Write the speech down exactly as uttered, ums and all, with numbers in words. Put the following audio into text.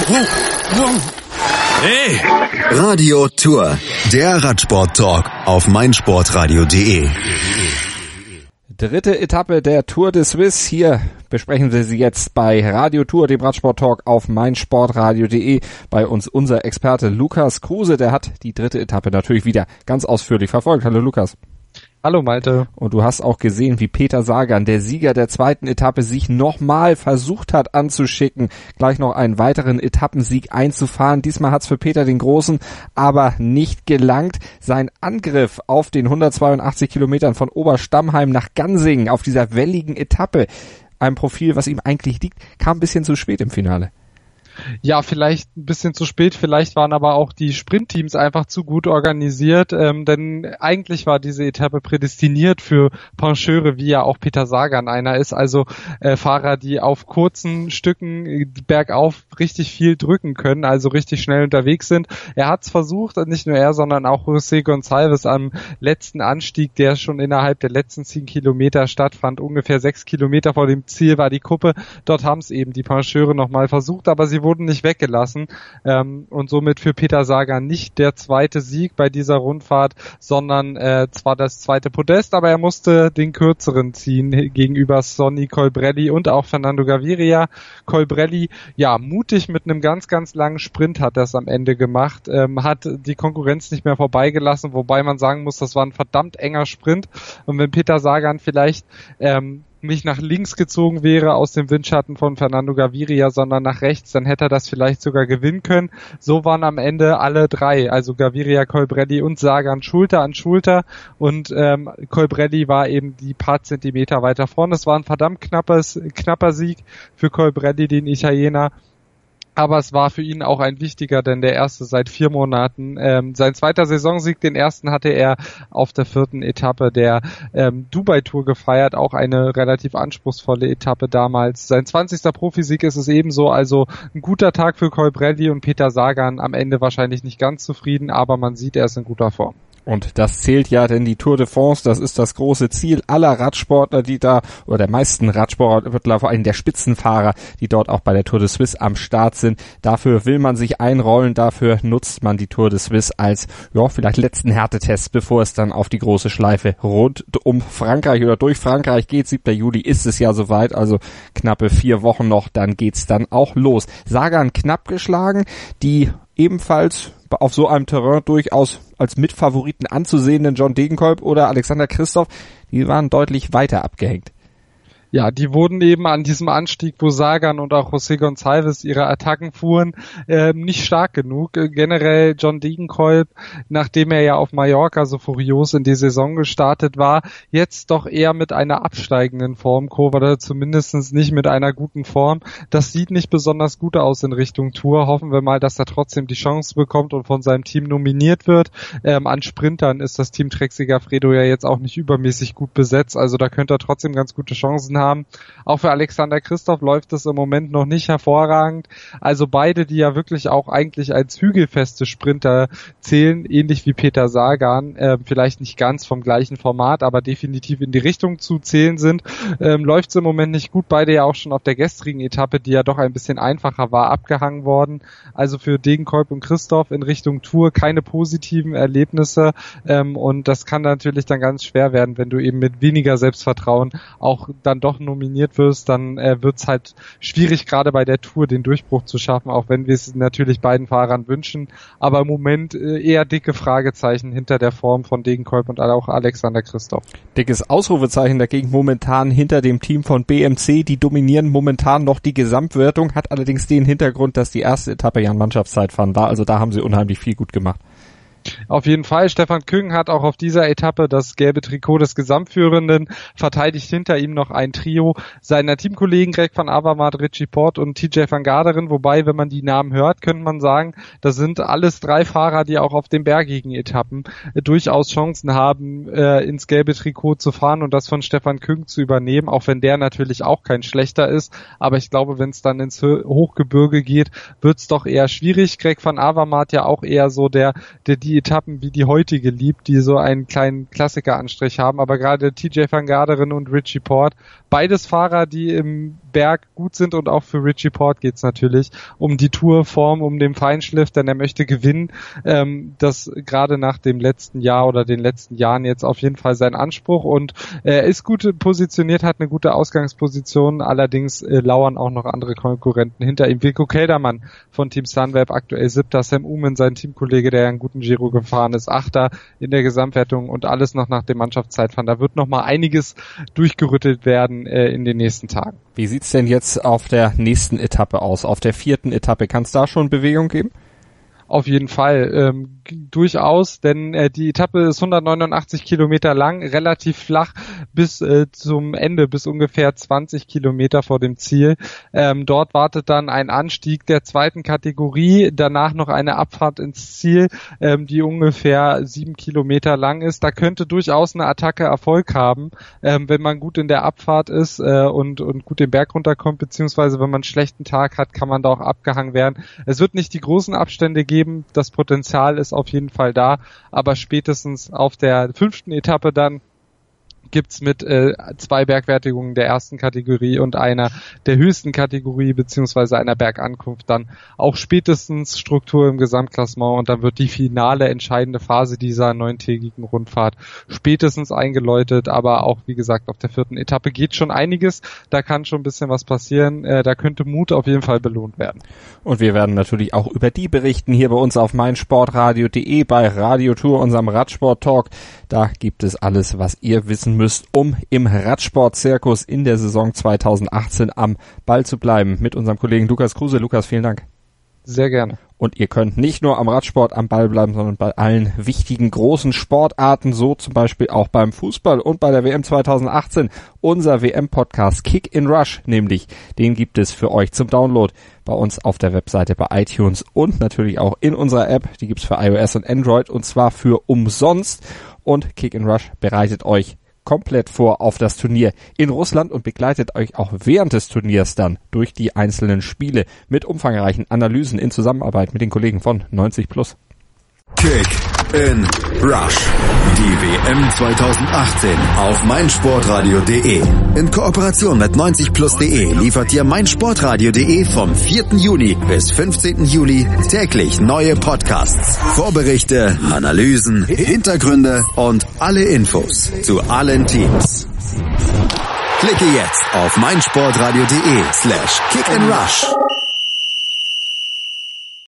Hey! Radio Tour, der Radsport-Talk auf meinsportradio punkt de. Dritte Etappe der Tour de Suisse. Hier besprechen wir sie jetzt bei Radio Tour, dem Radsport-Talk auf meinsportradio punkt de. Bei uns unser Experte Lukas Kruse, der hat die dritte Etappe natürlich wieder ganz ausführlich verfolgt. Hallo Lukas. Hallo Malte. Und du hast auch gesehen, wie Peter Sagan, der Sieger der zweiten Etappe, sich nochmal versucht hat anzuschicken, gleich noch einen weiteren Etappensieg einzufahren. Diesmal hat's für Peter den Großen aber nicht gelangt. Sein Angriff auf den hundertzweiundachtzig Kilometern von Oberstammheim nach Gansingen auf dieser welligen Etappe, einem Profil, was ihm eigentlich liegt, kam ein bisschen zu spät im Finale. Ja, vielleicht ein bisschen zu spät, vielleicht waren aber auch die Sprintteams einfach zu gut organisiert, ähm, denn eigentlich war diese Etappe prädestiniert für Pencheure, wie ja auch Peter Sagan einer ist, also äh, Fahrer, die auf kurzen Stücken äh, bergauf richtig viel drücken können, also richtig schnell unterwegs sind. Er hat es versucht, nicht nur er, sondern auch José Gonçalves am letzten Anstieg, der schon innerhalb der letzten zehn Kilometer stattfand, ungefähr sechs Kilometer vor dem Ziel war die Kuppe. Dort haben es eben die Pencheure nochmal versucht, aber sie wurden nicht weggelassen ähm, und somit für Peter Sagan nicht der zweite Sieg bei dieser Rundfahrt, sondern äh, zwar das zweite Podest, aber er musste den kürzeren ziehen gegenüber Sonny Colbrelli und auch Fernando Gaviria. Colbrelli, ja, mutig mit einem ganz, ganz langen Sprint hat das am Ende gemacht, ähm, hat die Konkurrenz nicht mehr vorbeigelassen, wobei man sagen muss, das war ein verdammt enger Sprint und wenn Peter Sagan vielleicht ähm, nicht nach links gezogen wäre aus dem Windschatten von Fernando Gaviria, sondern nach rechts, dann hätte er das vielleicht sogar gewinnen können. So waren am Ende alle drei, also Gaviria, Colbrelli und Sagan Schulter an Schulter und ähm, Colbrelli war eben die paar Zentimeter weiter vorne. Es war ein verdammt knappes, knapper Sieg für Colbrelli, den Italiener. Aber es war für ihn auch ein wichtiger, denn der erste seit vier Monaten. Ähm, sein zweiter Saisonsieg, den ersten hatte er auf der vierten Etappe der ähm, Dubai-Tour gefeiert, auch eine relativ anspruchsvolle Etappe damals. Sein zwanzigster Profisieg ist es ebenso, also ein guter Tag für Colbrelli und Peter Sagan am Ende wahrscheinlich nicht ganz zufrieden, aber man sieht, er ist in guter Form. Und das zählt ja, denn die Tour de France, das ist das große Ziel aller Radsportler, die da, oder der meisten Radsportler, vor allem der Spitzenfahrer, die dort auch bei der Tour de Suisse am Start sind. Dafür will man sich einrollen, dafür nutzt man die Tour de Suisse als, ja, vielleicht letzten Härtetest, bevor es dann auf die große Schleife rund um Frankreich oder durch Frankreich geht. siebter Juli ist es ja soweit, also knappe vier Wochen noch, dann geht's dann auch los. Sagan knapp geschlagen, die ebenfalls auf so einem Terrain durchaus als Mitfavoriten anzusehenden John Degenkolb oder Alexander Kristoff, die waren deutlich weiter abgehängt. Ja, die wurden eben an diesem Anstieg, wo Sagan und auch José Gonçalves ihre Attacken fuhren, äh, nicht stark genug. Äh, generell John Degenkolb, nachdem er ja auf Mallorca so furios in die Saison gestartet war, jetzt doch eher mit einer absteigenden Formkurve oder zumindest nicht mit einer guten Form. Das sieht nicht besonders gut aus in Richtung Tour. Hoffen wir mal, dass er trotzdem die Chance bekommt und von seinem Team nominiert wird. Ähm, an Sprintern ist das Team Trek Segafredo ja jetzt auch nicht übermäßig gut besetzt, also da könnte er trotzdem ganz gute Chancen haben. Haben. Auch für Alexander Kristoff läuft es im Moment noch nicht hervorragend. Also beide, die ja wirklich auch eigentlich als hügelfeste Sprinter zählen, ähnlich wie Peter Sagan, äh, vielleicht nicht ganz vom gleichen Format, aber definitiv in die Richtung zu zählen sind, ähm, läuft es im Moment nicht gut. Beide ja auch schon auf der gestrigen Etappe, die ja doch ein bisschen einfacher war, abgehangen worden. Also für Degenkolb und Kristoff in Richtung Tour keine positiven Erlebnisse ähm, und das kann natürlich dann ganz schwer werden, wenn du eben mit weniger Selbstvertrauen auch dann doch nominiert wirst, dann äh, wird es halt schwierig, gerade bei der Tour den Durchbruch zu schaffen, auch wenn wir es natürlich beiden Fahrern wünschen. Aber im Moment äh, eher dicke Fragezeichen hinter der Form von Degenkolb und auch Alexander Kristoff. Dickes Ausrufezeichen dagegen momentan hinter dem Team von B M C. Die dominieren momentan noch die Gesamtwertung, hat allerdings den Hintergrund, dass die erste Etappe ja ein Mannschaftszeitfahren war. Also da haben sie unheimlich viel gut gemacht. Auf jeden Fall, Stefan Küng hat auch auf dieser Etappe das gelbe Trikot des Gesamtführenden, verteidigt hinter ihm noch ein Trio seiner Teamkollegen Greg van Avermaet, Richie Porte und T J van Garderen, wobei, wenn man die Namen hört, könnte man sagen, das sind alles drei Fahrer, die auch auf den bergigen Etappen äh, durchaus Chancen haben, äh, ins gelbe Trikot zu fahren und das von Stefan Küng zu übernehmen, auch wenn der natürlich auch kein schlechter ist, aber ich glaube, wenn es dann ins Hochgebirge geht, wird es doch eher schwierig. Greg van Avermaet ja auch eher so der, der die die Etappen wie die heutige liebt, die so einen kleinen Klassikeranstrich haben, aber gerade T J van Garderen und Richie Porte, beides Fahrer, die im Berg gut sind, und auch für Richie Porte geht's natürlich um die Tourform, um den Feinschliff, denn er möchte gewinnen. Ähm, das gerade nach dem letzten Jahr oder den letzten Jahren jetzt auf jeden Fall sein Anspruch, und er ist gut positioniert, hat eine gute Ausgangsposition, allerdings äh, lauern auch noch andere Konkurrenten hinter ihm. Wilco Kelderman von Team Sunweb aktuell Siebter, Sam Oomen, sein Teamkollege, der ja einen guten Giro gefahren ist, Achter in der Gesamtwertung, und alles noch nach dem Mannschaftszeitfahren. Da wird noch mal einiges durchgerüttelt werden äh, in den nächsten Tagen. Wie sieht's denn jetzt auf der nächsten Etappe aus? Auf der vierten Etappe, kann es da schon Bewegung geben? Auf jeden Fall, ähm, durchaus, denn äh, die Etappe ist hundertneunundachtzig Kilometer lang, relativ flach bis äh, zum Ende, bis ungefähr zwanzig Kilometer vor dem Ziel. Ähm, dort wartet dann ein Anstieg der zweiten Kategorie, danach noch eine Abfahrt ins Ziel, ähm, die ungefähr sieben Kilometer lang ist. Da könnte durchaus eine Attacke Erfolg haben, ähm, wenn man gut in der Abfahrt ist äh, und, und gut den Berg runterkommt, beziehungsweise wenn man einen schlechten Tag hat, kann man da auch abgehangen werden. Es wird nicht die großen Abstände geben, das Potenzial ist auf jeden Fall da, aber spätestens auf der fünften Etappe dann gibt's mit äh, zwei Bergwertigungen der ersten Kategorie und einer der höchsten Kategorie beziehungsweise einer Bergankunft dann auch spätestens Struktur im Gesamtklassement, und dann wird die finale entscheidende Phase dieser neuntägigen Rundfahrt spätestens eingeläutet, aber auch wie gesagt auf der vierten Etappe geht schon einiges, da kann schon ein bisschen was passieren, äh, da könnte Mut auf jeden Fall belohnt werden. Und wir werden natürlich auch über die berichten hier bei uns auf meinsportradio punkt de bei Radio Tour, unserem Radsport-Talk. Da gibt es alles, was ihr wissen müsst, um im Radsport-Zirkus in der Saison zweitausendachtzehn am Ball zu bleiben. Mit unserem Kollegen Lukas Kruse. Lukas, vielen Dank. Sehr gerne. Und ihr könnt nicht nur am Radsport am Ball bleiben, sondern bei allen wichtigen großen Sportarten, so zum Beispiel auch beim Fußball und bei der W M zweitausendachtzehn. Unser W M-Podcast Kick in Rush nämlich, den gibt es für euch zum Download bei uns auf der Webseite, bei iTunes und natürlich auch in unserer App. Die gibt's für iOS und Android, und zwar für umsonst. Und Kick in Rush bereitet euch komplett vor auf das Turnier in Russland und begleitet euch auch während des Turniers dann durch die einzelnen Spiele mit umfangreichen Analysen in Zusammenarbeit mit den Kollegen von neunzig plus. Kick in Rush. Die W M zweitausendachtzehn auf meinsportradio punkt de. In Kooperation mit neunzig plus punkt de liefert dir meinsportradio punkt de vom vierten Juni bis fünfzehnten Juli täglich neue Podcasts, Vorberichte, Analysen, Hintergründe und alle Infos zu allen Teams. Klicke jetzt auf meinsportradio punkt de slash kick in rush.